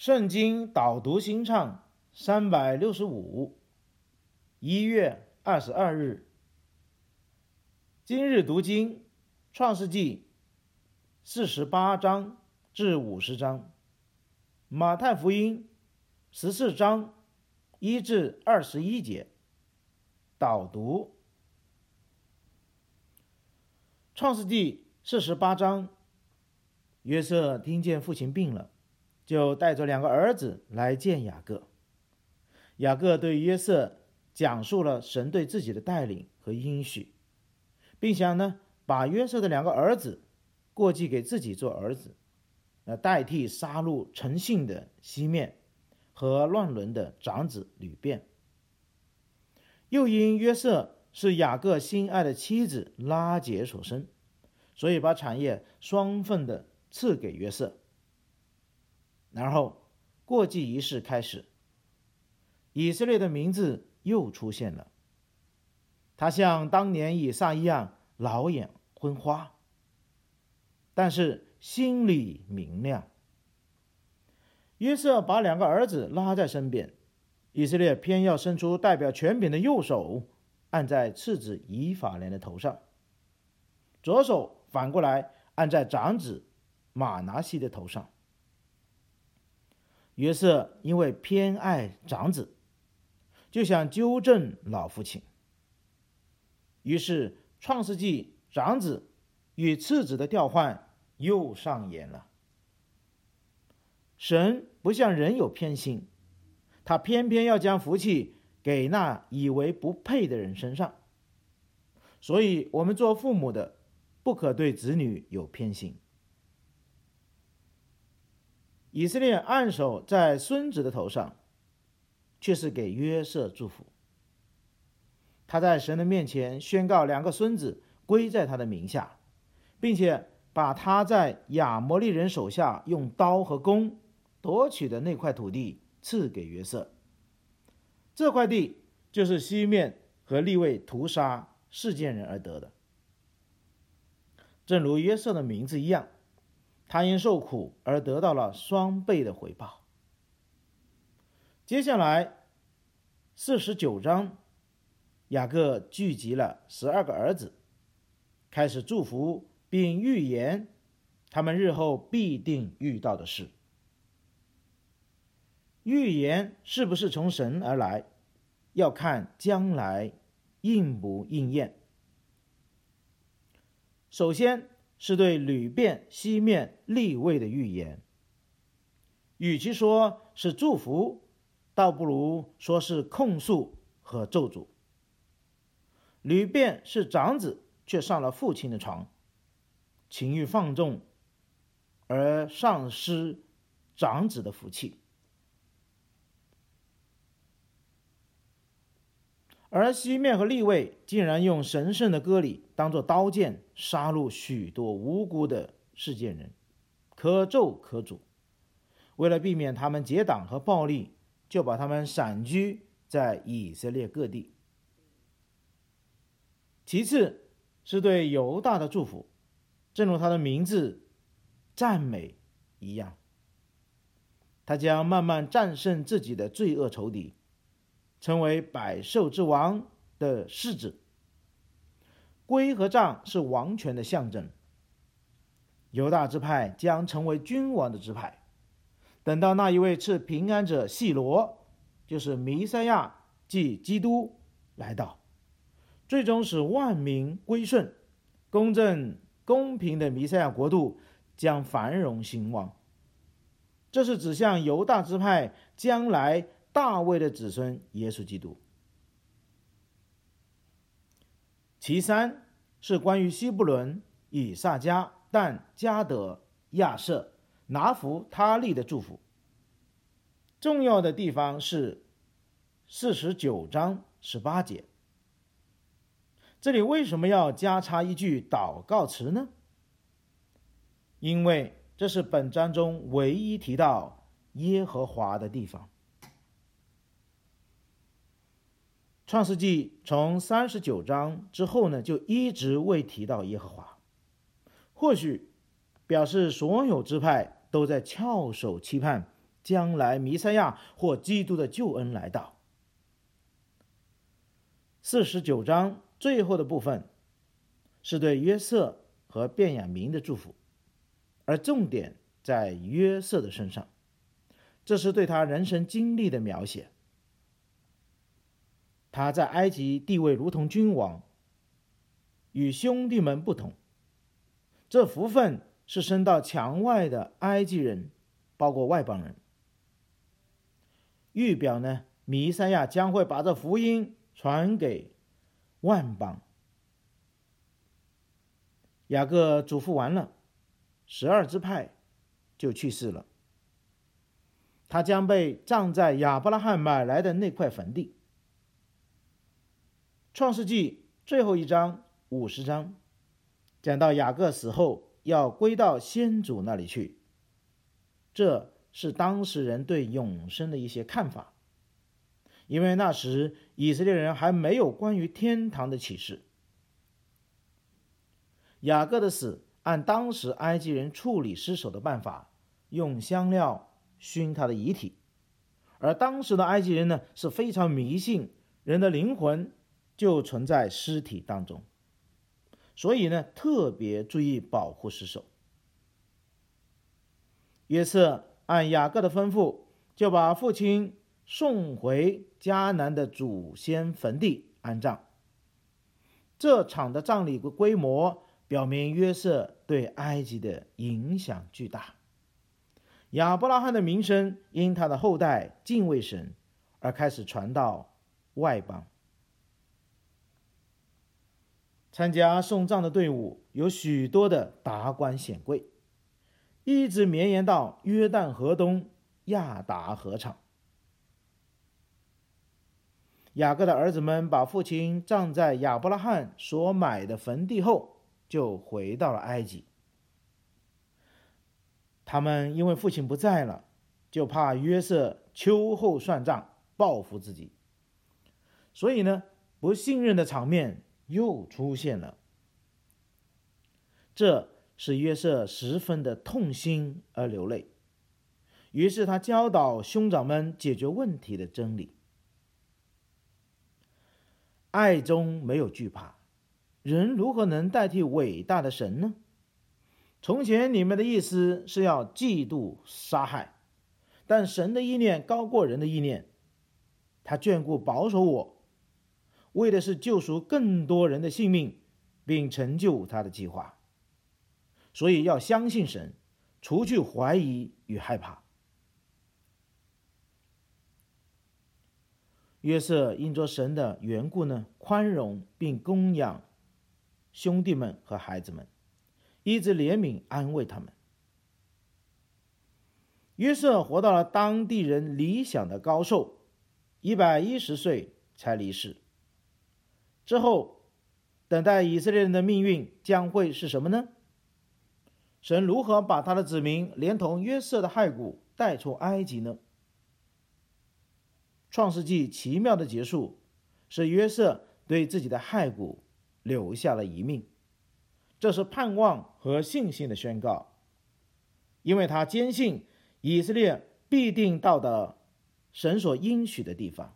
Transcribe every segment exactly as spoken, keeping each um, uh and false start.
圣经导读新唱三百六十五，一月二十二日。今日读经，创世纪四十八章至五十章，马太福音十四章一至二十一节。导读：创世纪四十八章，约瑟听见父亲病了，就带着两个儿子来见雅各。雅各对约瑟讲述了神对自己的带领和应许，并想呢把约瑟的两个儿子过继给自己做儿子，那代替杀戮诚信的西面和乱伦的长子吕便。又因约瑟是雅各心爱的妻子拉结所生，所以把产业双份的赐给约瑟。然后过继仪式开始，以色列的名字又出现了。他像当年以撒一样老眼昏花，但是心里明亮。约瑟把两个儿子拉在身边，以色列偏要伸出代表权柄的右手，按在次子以法莲的头上，左手反过来按在长子马拿西的头上。约瑟因为偏爱长子，就想纠正老父亲，于是创世纪长子与次子的调换又上演了。神不像人有偏心，他偏偏要将福气给那以为不配的人身上。所以我们做父母的不可对子女有偏心。以色列按手在孙子的头上，却是给约瑟祝福。他在神的面前宣告两个孙子归在他的名下，并且把他在亚摩利人手下用刀和弓夺取的那块土地赐给约瑟。这块地就是西面和利未屠杀示剑人而得的。正如约瑟的名字一样，他因受苦而得到了双倍的回报。接下来四十九章，雅各聚集了十二个儿子，开始祝福并预言他们日后必定遇到的事。预言是不是从神而来，要看将来应不应验。首先是对吕便、西面、利未的预言，与其说是祝福，倒不如说是控诉和咒诅。吕便是长子，却上了父亲的床，情欲放纵而丧失长子的福气。而西面和利未竟然用神圣的割礼当作刀剑，杀戮许多无辜的示剑人，可咒可诅。为了避免他们结党和暴力，就把他们散居在以色列各地。其次是对犹大的祝福，正如他的名字赞美一样，他将慢慢战胜自己的罪恶仇敌，成为百兽之王的狮子。圭和杖是王权的象征，犹大支派将成为君王的支派。等到那一位赐平安者细罗，就是弥赛亚，即基督来到，最终使万民归顺，公正公平的弥赛亚国度将繁荣兴旺。这是指向犹大支派将来大卫的子孙耶稣基督。其三是关于西布伦、以萨迦、但、迦得、亚设、拿弗他利的祝福。重要的地方是四十九章十八节。这里为什么要加插一句祷告词呢？因为这是本章中唯一提到耶和华的地方。创世纪从三十九章之后呢，就一直未提到耶和华，或许表示所有支派都在翘首期盼将来弥赛亚或基督的救恩来到。四十九章最后的部分是对约瑟和便雅悯的祝福，而重点在约瑟的身上，这是对他人生经历的描写。他在埃及地位如同君王，与兄弟们不同，这福分是升到墙外的埃及人，包括外邦人。预表呢，弥赛亚将会把这福音传给万邦。雅各嘱咐完了，十二支派就去世了。他将被葬在亚伯拉罕买来的那块坟地。创世纪最后一章五十章讲到雅各死后要归到先祖那里去，这是当时人对永生的一些看法，因为那时以色列人还没有关于天堂的启示。雅各的死按当时埃及人处理尸首的办法，用香料熏他的遗体，而当时的埃及人呢是非常迷信人的灵魂就存在尸体当中，所以呢特别注意保护尸首。约瑟按雅各的吩咐，就把父亲送回迦南的祖先坟地安葬。这场的葬礼规模表明约瑟对埃及的影响巨大。亚伯拉罕的名声因他的后代敬畏神而开始传到外邦。参加送葬的队伍有许多的达官显贵，一直绵延到约旦河东亚达河场。雅各的儿子们把父亲葬在亚伯拉罕所买的坟地后，就回到了埃及。他们因为父亲不在了，就怕约瑟秋后算账报复自己，所以呢，不信任的场面又出现了。这使约瑟十分的痛心而流泪，于是他教导兄长们解决问题的真理。爱中没有惧怕，人如何能代替伟大的神呢？从前你们的意思是要嫉妒杀害，但神的意念高过人的意念，他眷顾保守我，为的是救赎更多人的性命，并成就他的计划。所以要相信神，除去怀疑与害怕。约瑟因着神的缘故呢，宽容并供养兄弟们和孩子们，一直怜悯安慰他们。约瑟活到了当地人理想的高寿，一百一十岁才离世。之后，等待以色列人的命运将会是什么呢？神如何把他的子民连同约瑟的骸骨带出埃及呢？创世纪奇妙的结束，是约瑟对自己的骸骨留下了遗命，这是盼望和信心的宣告，因为他坚信以色列必定到达神所应许的地方。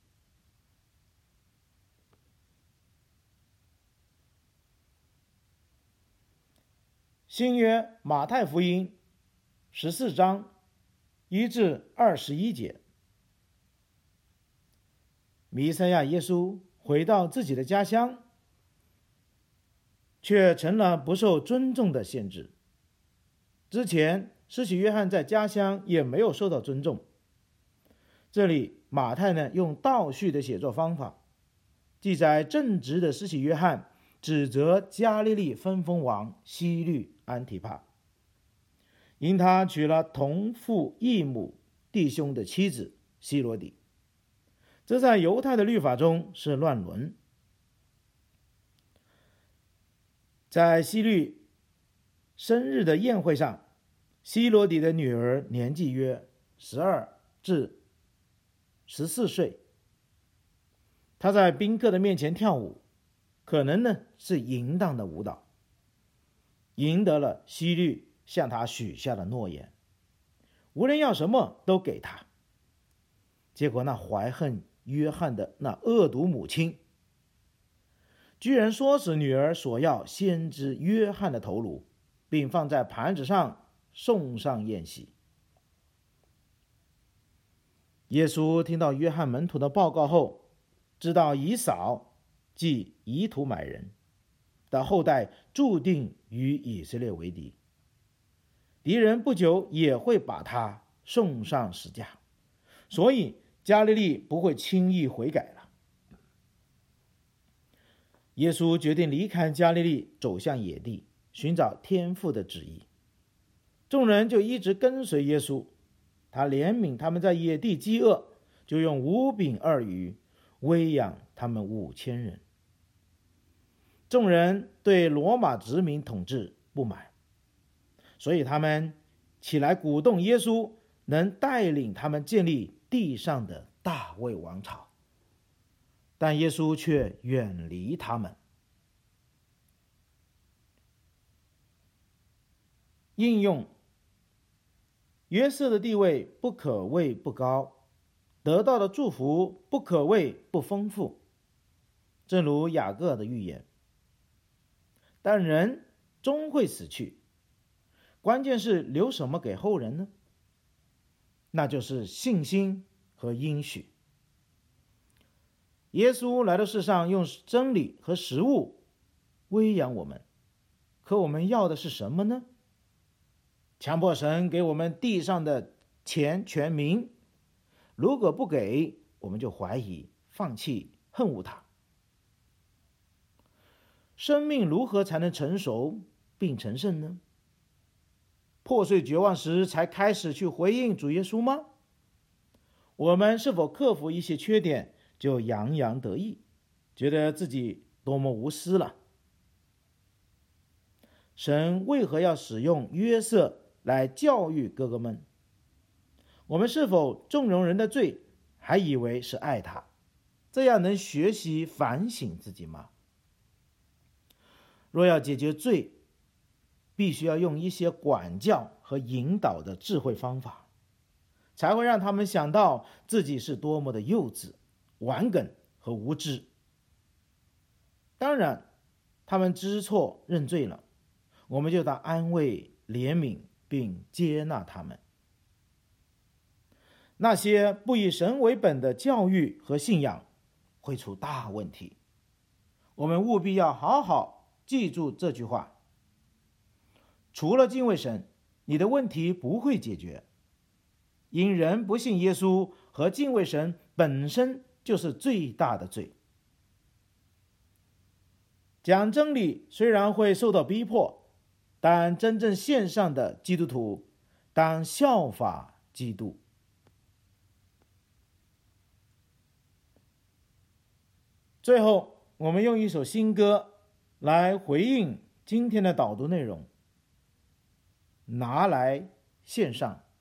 新约马太福音十四章一至二十一节，弥赛亚耶稣回到自己的家乡，却成了不受尊重的先知。之前施洗约翰在家乡也没有受到尊重。这里马太呢用倒叙的写作方法，记载正直的施洗约翰指责加利利分封王希律安提帕，因他娶了同父异母弟兄的妻子希罗底，这在犹太的律法中是乱伦。在希律生日的宴会上，希罗底的女儿年纪约十二至十四岁，她在宾客的面前跳舞，可能呢是淫荡的舞蹈，赢得了希律向她许下的诺言。 无论要什么都给他。结果那怀恨约翰的那恶毒母亲，居然说使女儿索要先知约翰的头颅，并放在盘子上送上宴席。耶稣听到约翰门徒的报告后，知道以扫即以土买人的后代注定与以色列为敌，敌人不久也会把他送上十架，所以加利利不会轻易悔改了。耶稣决定离开加利利，走向野地，寻找天父的旨意。众人就一直跟随耶稣，他怜悯他们在野地饥饿，就用五饼二鱼喂养他们五千人。众人对罗马殖民统治不满，所以他们起来鼓动耶稣能带领他们建立地上的大卫王朝，但耶稣却远离他们。应用：约瑟的地位不可谓不高，得到的祝福不可谓不丰富，正如雅各的预言。但人终会死去，关键是留什么给后人呢？那就是信心和应许。耶稣来到世上，用真理和食物喂养我们，可我们要的是什么呢？强迫神给我们地上的钱权名，如果不给，我们就怀疑、放弃、恨恶他。生命如何才能成熟并成圣呢？破碎绝望时才开始去回应主耶稣吗？我们是否克服一些缺点就洋洋得意，觉得自己多么无私了？神为何要使用约瑟来教育哥哥们？我们是否纵容人的罪，还以为是爱他？这样能学习反省自己吗？若要解决罪，必须要用一些管教和引导的智慧方法，才会让他们想到自己是多么的幼稚、顽梗和无知。当然，他们知错认罪了，我们就当安慰、怜悯并接纳他们。那些不以神为本的教育和信仰会出大问题，我们务必要好好记住这句话：除了敬畏神，你的问题不会解决。因人不信耶稣和敬畏神本身就是最大的罪。讲真理虽然会受到逼迫，但真正线上的基督徒当效法基督。最后，我们用一首新歌来回应今天的导读内容，拿来献上。